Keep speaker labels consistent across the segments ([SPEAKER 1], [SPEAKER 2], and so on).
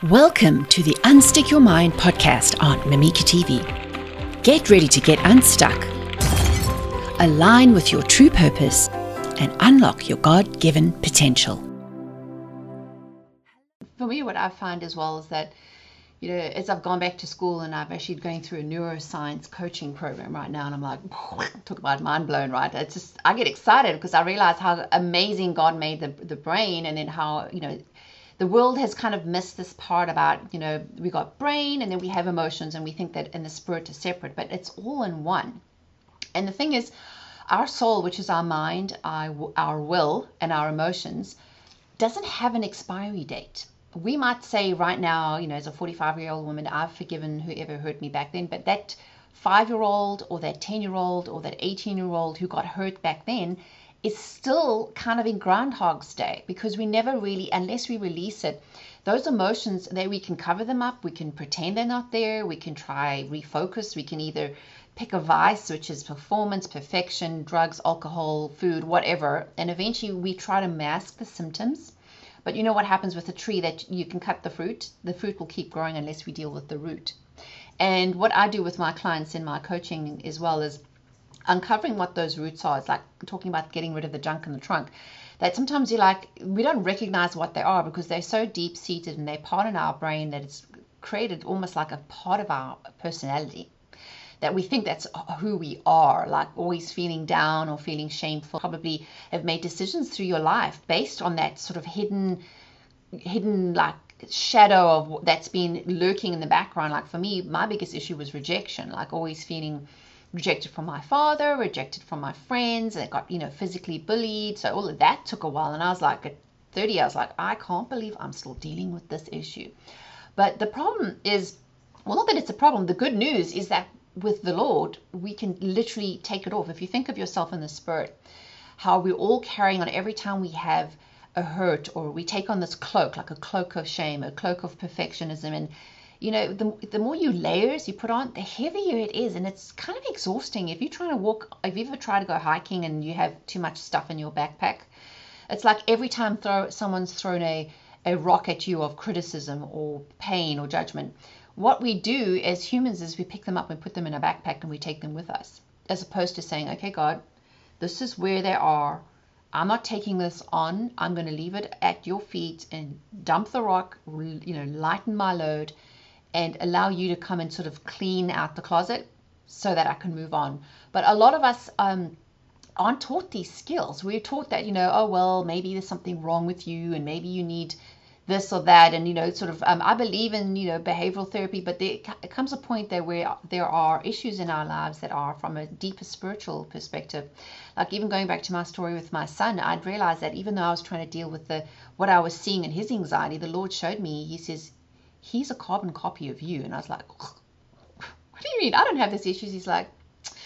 [SPEAKER 1] Welcome to the Unstick Your Mind podcast on Mimika TV. Get ready to get unstuck, align with your true purpose, and unlock your God-given potential.
[SPEAKER 2] For me, what I find as well is that, as I've gone back to school and I've actually going through a neuroscience coaching program right now, and I'm like, talk about mind blown, right? It's just, I get excited because I realize how amazing God made the brain, and then how, the world has kind of missed this part about, we got brain and then we have emotions, and we think that in the spirit is separate, but it's all in one. And the thing is, our soul, which is our mind, our will, and our emotions, doesn't have an expiry date. We might say right now, as a 45-year-old woman, I've forgiven whoever hurt me back then, but that 5-year-old or that 10-year-old or that 18-year-old who got hurt back then is still kind of in Groundhog's Day, because we never really, unless we release it, those emotions, we can cover them up, we can pretend they're not there, we can try refocus, we can either pick a vice, which is performance, perfection, drugs, alcohol, food, whatever, and eventually we try to mask the symptoms. But you know what happens with a tree, that you can cut the fruit will keep growing unless we deal with the root. And what I do with my clients in my coaching as well is uncovering what those roots are. It's like talking about getting rid of the junk in the trunk, that sometimes we don't recognize what they are because they're so deep seated and they're part in our brain that it's created almost like a part of our personality, that we think that's who we are, like always feeling down or feeling shameful. Probably have made decisions through your life based on that sort of hidden like shadow of that's been lurking in the background. Like for me, my biggest issue was rejection, like always feeling rejected from my father, rejected from my friends, and got, physically bullied. So all of that took a while. And I was like, at 30, I was like, I can't believe I'm still dealing with this issue. But the problem is, well, not that it's a problem. The good news is that with the Lord, we can literally take it off. If you think of yourself in the spirit, how we're all carrying on every time we have a hurt, or we take on this cloak, like a cloak of shame, a cloak of perfectionism, and the more layers you put on, the heavier it is, and it's kind of exhausting. If you're trying to walk, if you ever try to go hiking and you have too much stuff in your backpack, it's like every time someone's thrown a rock at you of criticism or pain or judgment, what we do as humans is we pick them up and put them in a backpack and we take them with us, as opposed to saying, okay, God, this is where they are. I'm not taking this on. I'm going to leave it at your feet and dump the rock, lighten my load, and allow you to come and sort of clean out the closet so that I can move on. But a lot of us aren't taught these skills. We're taught that, oh, well, maybe there's something wrong with you and maybe you need this or that. And, I believe in, behavioral therapy, but there comes a point there where there are issues in our lives that are from a deeper spiritual perspective. Like even going back to my story with my son, I'd realized that even though I was trying to deal with what I was seeing in his anxiety, the Lord showed me, he says, he's a carbon copy of you. And I was like, what do you mean? I don't have these issues. He's like,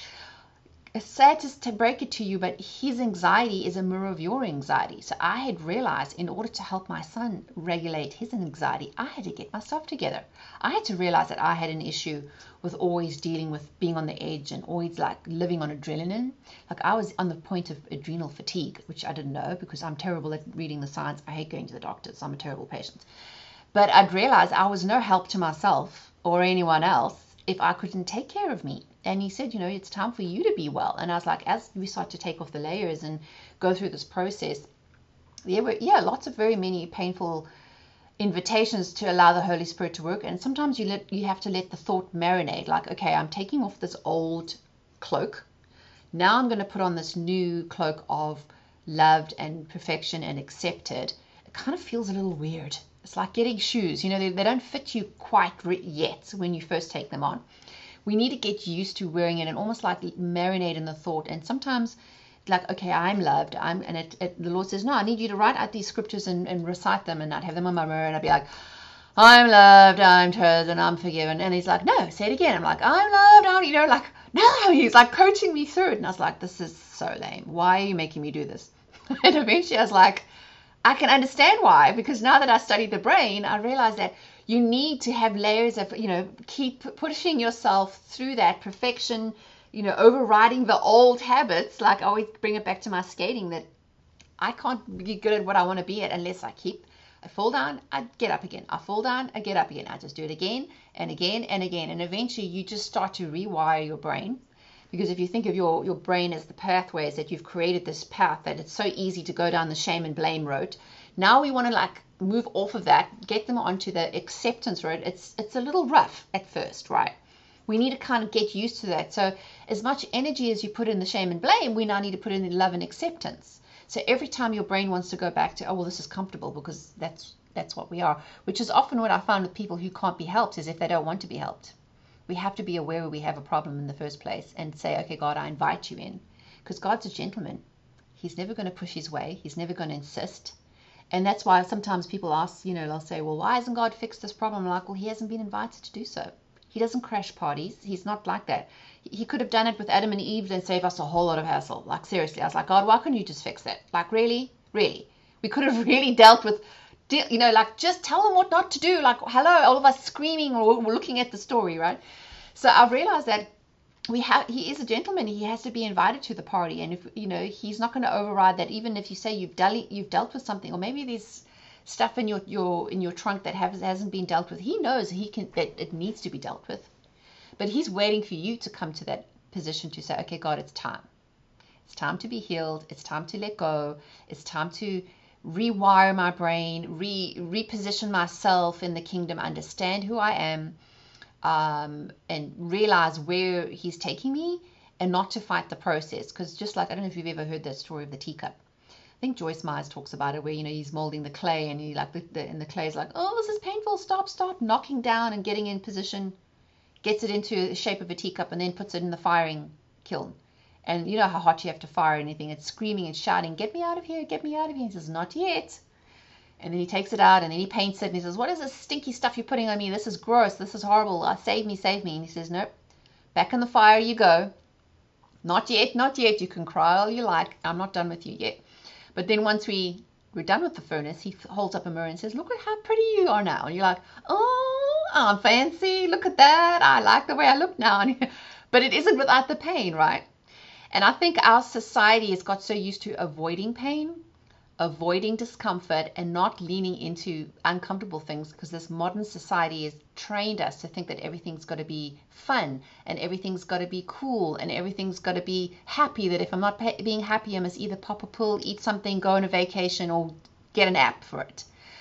[SPEAKER 2] it's sad to break it to you, but his anxiety is a mirror of your anxiety. So I had realized, in order to help my son regulate his anxiety, I had to get myself together. I had to realize that I had an issue with always dealing with being on the edge and always like living on adrenaline. Like I was on the point of adrenal fatigue, which I didn't know because I'm terrible at reading the science. I hate going to the doctors. I'm a terrible patient. But I'd realized I was no help to myself or anyone else if I couldn't take care of me. And he said, it's time for you to be well. And I was like, as we start to take off the layers and go through this process, there were, lots of very many painful invitations to allow the Holy Spirit to work. And sometimes you have to let the thought marinate. Like, okay, I'm taking off this old cloak. Now I'm going to put on this new cloak of loved and perfection and accepted. It kind of feels a little weird. It's like getting shoes, they don't fit you quite yet when you first take them on. We need to get used to wearing it and almost like marinate in the thought. And sometimes like, okay, I'm loved. The Lord says, no, I need you to write out these scriptures and recite them, and I'd have them on my mirror and I'd be like, I'm loved, I'm chosen, I'm forgiven. And he's like, no, say it again. I'm like, I'm loved, no, he's like coaching me through it. And I was like, this is so lame. Why are you making me do this? And eventually I was like, I can understand why, because now that I studied the brain, I realized that you need to have layers of, keep pushing yourself through that perfection, overriding the old habits. Like I always bring it back to my skating, that I can't be good at what I want to be at unless I keep I fall down, I get up again. I fall down, I get up again. I just do it again and again and again. And eventually you just start to rewire your brain. Because if you think of your brain as the pathways, that you've created this path, that it's so easy to go down the shame and blame road. Now we want to like move off of that, get them onto the acceptance road. It's a little rough at first, right? We need to kind of get used to that. So as much energy as you put in the shame and blame, we now need to put in the love and acceptance. So every time your brain wants to go back to, oh, well, this is comfortable, because that's what we are, which is often what I find with people who can't be helped, is if they don't want to be helped. We have to be aware we have a problem in the first place and say, okay, God, I invite you in, because God's a gentleman. He's never going to push his way. He's never going to insist. And that's why sometimes people ask, they'll say, well, why hasn't God fixed this problem? I'm like, well, he hasn't been invited to do so. He doesn't crash parties. He's not like that. He could have done it with Adam and Eve and saved us a whole lot of hassle. Like, seriously, I was like, God, why couldn't you just fix it? Like, really? Really? We could have really dealt with, like, just tell them what not to do. Like, hello, all of us screaming or we're looking at the story, right? So I've realized that he is a gentleman. He has to be invited to the party. And if, he's not going to override that. Even if you say you've dealt with something, or maybe there's stuff in your trunk that hasn't been dealt with. He knows it needs to be dealt with, but he's waiting for you to come to that position to say, okay, God, it's time. It's time to be healed. It's time to let go. It's time to rewire my brain, reposition myself in the kingdom, understand who I am, and realize where he's taking me, and not to fight the process. Because just like, I don't know if you've ever heard that story of the teacup. I think Joyce Myers talks about it, where he's molding the clay, and and the clay is like, oh, this is painful, stop, knocking down and getting in position, gets it into the shape of a teacup, and then puts it in the firing kiln. And you know how hot you have to fire anything. It's screaming and shouting, get me out of here, get me out of here. He says, not yet. And then he takes it out, and then he paints it, and he says, what is this stinky stuff you're putting on me? This is gross, this is horrible, save me. And he says, nope, back in the fire you go. Not yet, you can cry all you like, I'm not done with you yet. But then once we're done with the furnace, he holds up a mirror and says, look at how pretty you are now. And you're like, oh, I'm fancy. Look at that. I like the way I look now. But it isn't without the pain, right? And I think our society has got so used to avoiding pain, avoiding discomfort, and not leaning into uncomfortable things, because this modern society has trained us to think that everything's got to be fun, and everything's got to be cool, and everything's got to be happy, that if I'm not being happy, I must either pop a pill, eat something, go on a vacation, or get an app for it.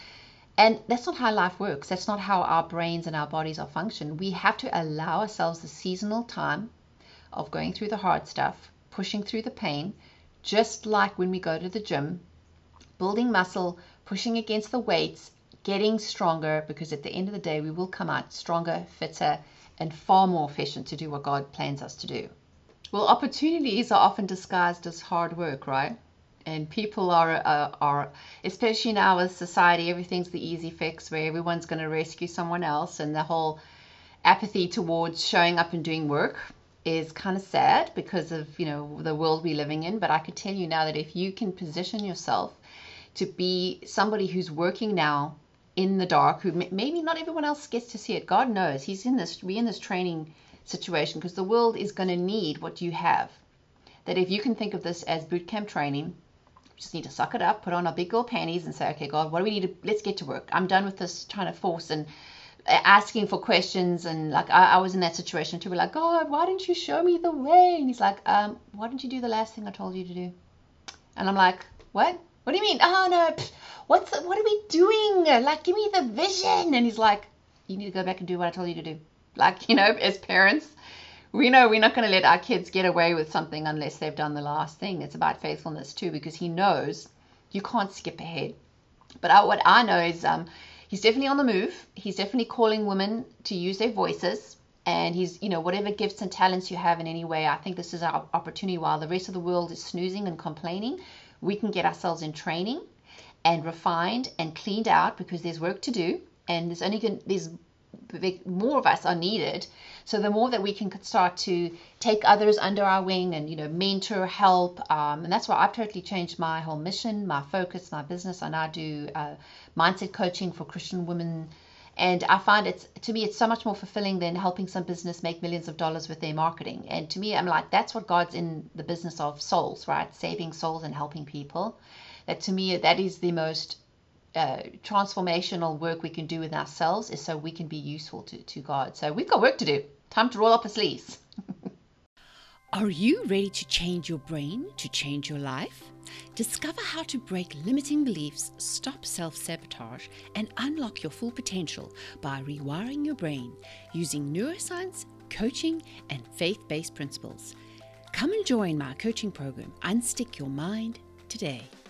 [SPEAKER 2] And that's not how life works. That's not how our brains and our bodies are functioning. We have to allow ourselves the seasonal time of going through the hard stuff, pushing through the pain, just like when we go to the gym, building muscle, pushing against the weights, getting stronger, because at the end of the day, we will come out stronger, fitter, and far more efficient to do what God plans us to do. Well, opportunities are often disguised as hard work, right? And people are especially now with society, everything's the easy fix, where everyone's going to rescue someone else, and the whole apathy towards showing up and doing work is kind of sad because of, the world we're living in. But I could tell you now that if you can position yourself to be somebody who's working now in the dark, who maybe not everyone else gets to see it. God knows we're in this training situation, because the world is going to need what you have. That if you can think of this as boot camp training, we just need to suck it up, put on our big girl panties and say, okay, God, what do we need to, let's get to work. I'm done with this trying to force and asking for questions. And like, I was in that situation too. We're like, God, why didn't you show me the way? And he's like, why didn't you do the last thing I told you to do? And I'm like, what? What do you mean? Oh, no, what are we doing? Like, give me the vision. And he's like, you need to go back and do what I told you to do. Like, as parents, we know we're not going to let our kids get away with something unless they've done the last thing. It's about faithfulness too, because he knows you can't skip ahead. But what I know is he's definitely on the move. He's definitely calling women to use their voices. And he's, whatever gifts and talents you have in any way, I think this is our opportunity. While the rest of the world is snoozing and complaining, we can get ourselves in training and refined and cleaned out, because there's work to do, and there's more of us are needed. So the more that we can start to take others under our wing and mentor, help, and that's why I've totally changed my whole mission, my focus, my business. I now do mindset coaching for Christian women. And I find to me, it's so much more fulfilling than helping some business make millions of dollars with their marketing. And to me, I'm like, that's what God's in the business of, souls, right? Saving souls and helping people. That to me, that is the most transformational work we can do with ourselves is so we can be useful to God. So we've got work to do. Time to roll up our sleeves.
[SPEAKER 1] Are you ready to change your brain to change your life? Discover how to break limiting beliefs, stop self-sabotage, and unlock your full potential by rewiring your brain using neuroscience, coaching, and faith-based principles. Come and join my coaching program, Unstick Your Mind, today.